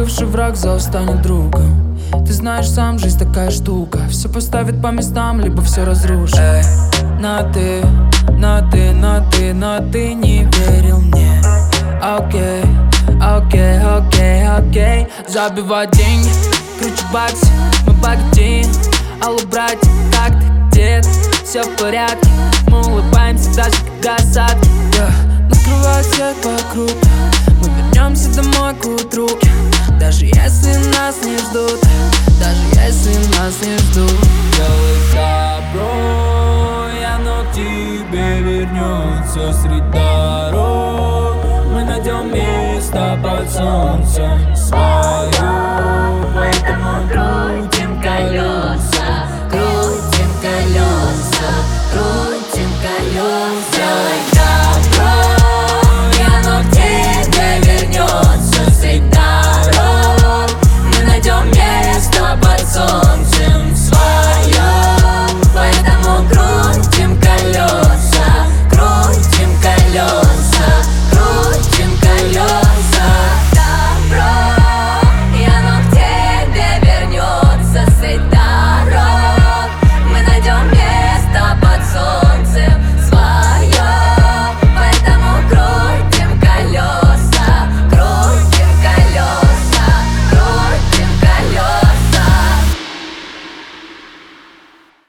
Бывший враг зол станет другом. Ты знаешь сам, жизнь такая штука. Все поставит по местам, либо все разрушит. Но ты не верил мне. Окей, забивать деньги, круче баксы, мы богатеем. Алло, братья, как ты, дед? Все в порядке, мы улыбаемся даже когда осадки. Накрывает свет вокруг, мы вернемся домой к утру. Даже если нас не ждут, даже если нас не ждут. Делай добро, и оно к тебе вернется среди дорог. Мы найдем место под солнцем.